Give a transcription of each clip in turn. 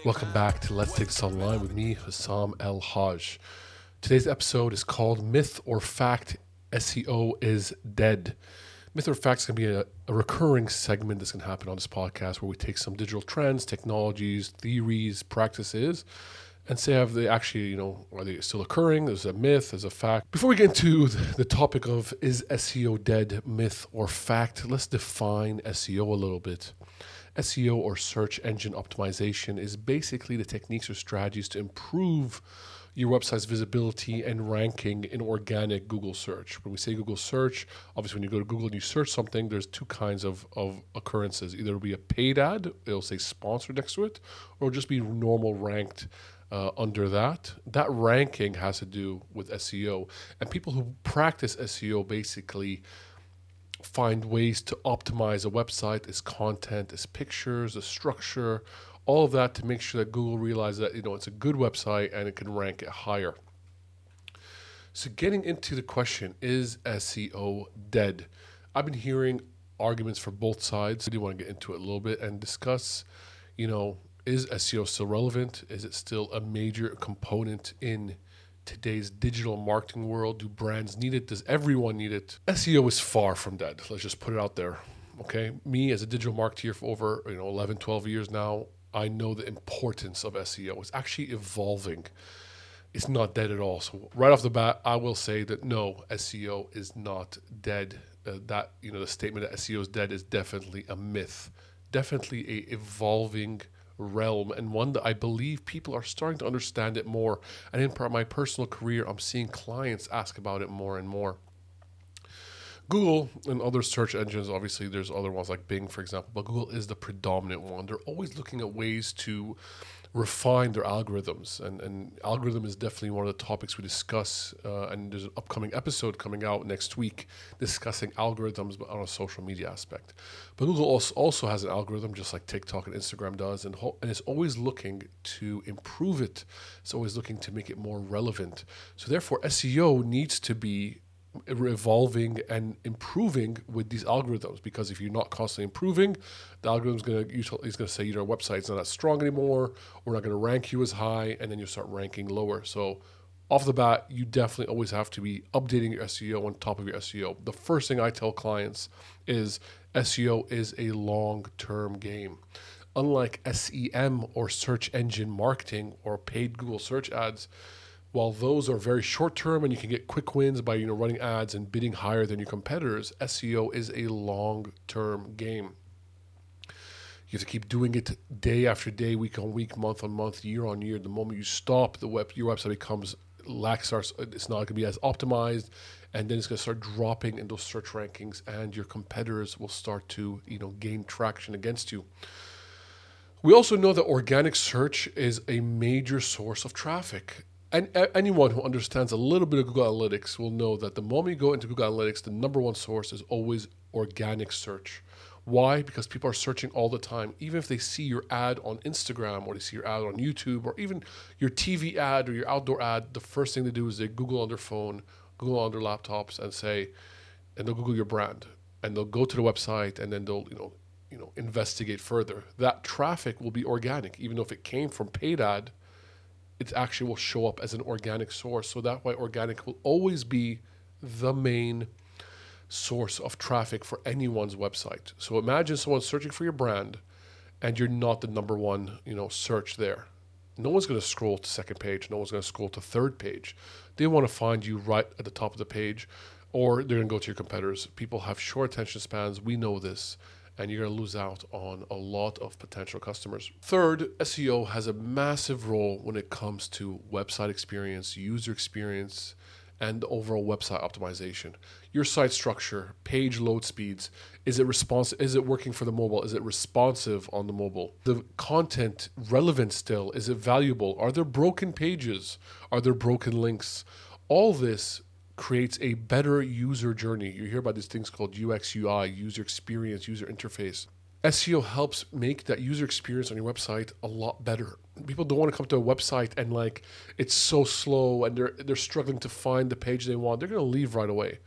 Welcome back to Let's Take This Online with me, Hussam El Haj. Today's episode is called Myth or Fact SEO is Dead. Myth or Fact is going to be a recurring segment that's going to happen on this podcast where we take some digital trends, technologies, theories, practices, and say have they actually, are they still occurring? Is a myth, is a fact? Before we get into the topic of is SEO dead, myth or fact, let's define SEO a little bit. SEO or search engine optimization is basically the techniques or strategies to improve your website's visibility and ranking in organic Google search. When we say Google search, obviously when you go to Google and you search something, there's two kinds of occurrences. Either it'll be a paid ad, it'll say sponsored next to it, or it'll just be normal ranked under that. That ranking has to do with SEO. And people who practice SEO basically find ways to optimize a website, its content, its pictures, the structure, all of that to make sure that Google realizes that it's a good website and it can rank it higher. So getting into the question, is SEO dead? I've been hearing arguments for both sides. I do want to get into it a little bit and discuss, is SEO still relevant? Is it still a major component in today's digital marketing world? Do brands need it? Does everyone need it? SEO is far from dead. Let's just put it out there. Okay. Me as a digital marketer for over 11, 12 years now, I know the importance of SEO. It's actually evolving. It's not dead at all. So right off the bat, I will say that no, SEO is not dead. The statement that SEO is dead is definitely a myth. Definitely a evolving realm, and one that I believe people are starting to understand it more. And in my personal career, I'm seeing clients ask about it more and more. Google and other search engines, obviously there's other ones like Bing, for example, but Google is the predominant one. They're always looking at ways to refine their algorithms, and algorithm is definitely one of the topics we discuss, and there's an upcoming episode coming out next week discussing algorithms but on a social media aspect. But Google also has an algorithm just like TikTok and Instagram does, and it's always looking to improve it. It's always looking to make it more relevant. So therefore SEO needs to be evolving and improving with these algorithms, because if you're not constantly improving, the algorithm's going to say your website's not that strong anymore, we're not going to rank you as high, and then you start ranking lower. So off the bat, you definitely always have to be updating your SEO on top of your SEO. The first thing I tell clients is SEO is a long-term game. Unlike SEM or search engine marketing or paid Google search ads, while those are very short-term and you can get quick wins by running ads and bidding higher than your competitors, SEO is a long-term game. You have to keep doing it day after day, week on week, month on month, year on year. The moment you stop, your website becomes lax. It's not going to be as optimized, and then it's going to start dropping in those search rankings, and your competitors will start to gain traction against you. We also know that organic search is a major source of traffic. And anyone who understands a little bit of Google Analytics will know that the moment you go into Google Analytics, the number one source is always organic search. Why? Because people are searching all the time. Even if they see your ad on Instagram, or they see your ad on YouTube, or even your TV ad or your outdoor ad, the first thing they do is they Google on their phone, Google on their laptops, and they'll Google your brand, and they'll go to the website, and then they'll investigate further. That traffic will be organic, even though if it came from paid ad, it actually will show up as an organic source. So that way organic will always be the main source of traffic for anyone's website. So imagine someone searching for your brand and you're not the number one, search there. No one's going to scroll to second page. No one's going to scroll to third page. They want to find you right at the top of the page, or they're going to go to your competitors. People have short attention spans. We know this. And you're going to lose out on a lot of potential customers. Third, SEO has a massive role when it comes to website experience, user experience, and overall website optimization. Your site structure, page load speeds, is it responsive? Is it working for the mobile? Is it responsive on the mobile? The content relevant still? Is it valuable? Are there broken pages? Are there broken links? All this creates a better user journey. You hear about these things called UX, UI, user experience, user interface. SEO helps make that user experience on your website a lot better. People don't want to come to a website and it's so slow and they're struggling to find the page they want. They're going to leave right away.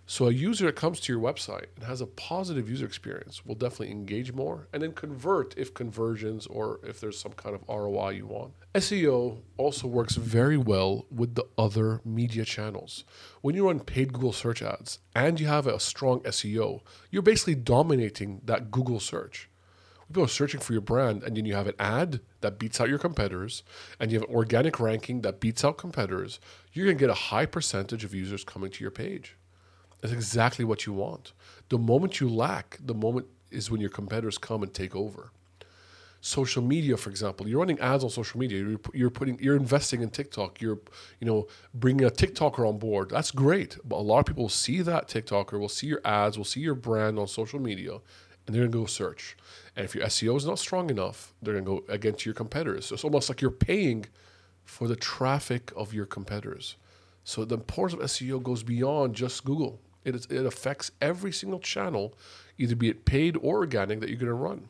So a user that comes to your website and has a positive user experience will definitely engage more and then convert if conversions or if there's some kind of ROI you want. SEO also works very well with the other media channels. When you run paid Google search ads and you have a strong SEO, you're basically dominating that Google search. People are searching for your brand, and then you have an ad that beats out your competitors, and you have an organic ranking that beats out competitors. You're going to get a high percentage of users coming to your page. That's exactly what you want. The moment you lack, the moment is when your competitors come and take over. Social media, for example, you're running ads on social media. You're investing in TikTok. You're bringing a TikToker on board. That's great, but a lot of people will see that TikToker, will see your ads, will see your brand on social media, and they're going to go search. And if your SEO is not strong enough, they're going to go against your competitors. So it's almost like you're paying for the traffic of your competitors. So the importance of SEO goes beyond just Google. It affects every single channel, either be it paid or organic, that you're going to run.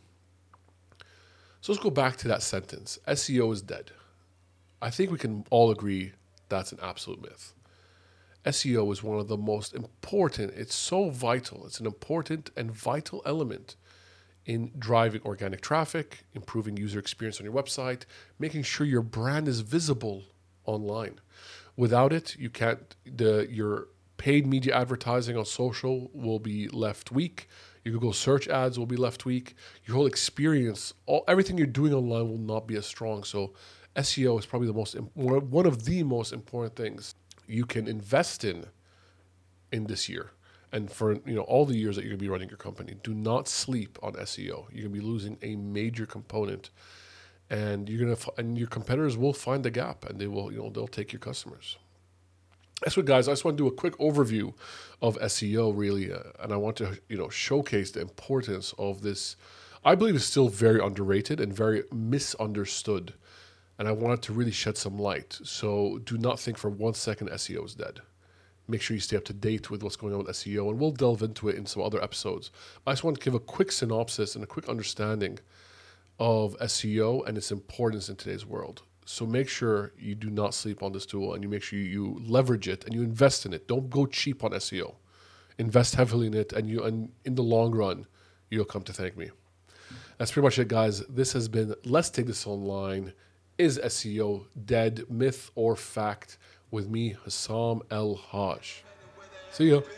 So let's go back to that sentence. SEO is dead. I think we can all agree that's an absolute myth. SEO is one of the most important. It's so vital. It's an important and vital element in driving organic traffic, improving user experience on your website, making sure your brand is visible online. Without it, you can't. Your paid media advertising on social will be left weak. Your Google search ads will be left weak. Your whole experience, everything you're doing online will not be as strong. So SEO is probably one of the most important things you can invest in this year. And for all the years that you're going to be running your company, do not sleep on SEO. You're going to be losing a major component, and your competitors will find the gap, and they will they'll take your customers. That's what, guys. I just want to do a quick overview of SEO, really, and I want to showcase the importance of this. I believe it's still very underrated and very misunderstood, and I wanted to really shed some light. So do not think for 1 second SEO is dead. Make sure you stay up to date with what's going on with SEO, and we'll delve into it in some other episodes. I just want to give a quick synopsis and a quick understanding of SEO and its importance in today's world. So make sure you do not sleep on this tool, and you make sure you leverage it and you invest in it. Don't go cheap on SEO. Invest heavily in it, and in the long run, you'll come to thank me. That's pretty much it, guys. This has been Let's Take This Online. Is SEO dead, myth or fact? With me, Hussam El Haj. See ya.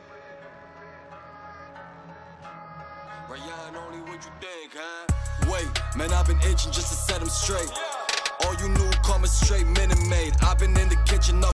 Rayan, only what you think, huh? Wait, man, I've been itching just to set them straight. All you newcomers straight Minute Maid. I've been in the kitchen.